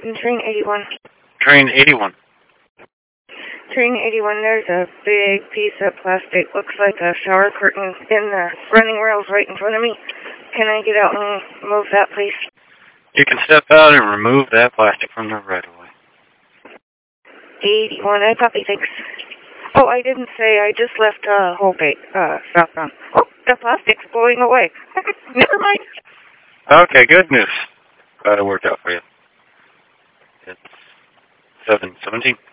Train 81. Train 81. Train 81, there's a big piece of plastic, looks like a shower curtain in the running rails right in front of me. Can I get out and move that, please? You can step out and remove that plastic from the right-of-way. 81, I copy, thanks. Oh, I didn't say, I just left Holgate southbound. Oh, the plastic's blowing away. Never mind. Okay, good news. Glad it worked out for you. It's 7:17.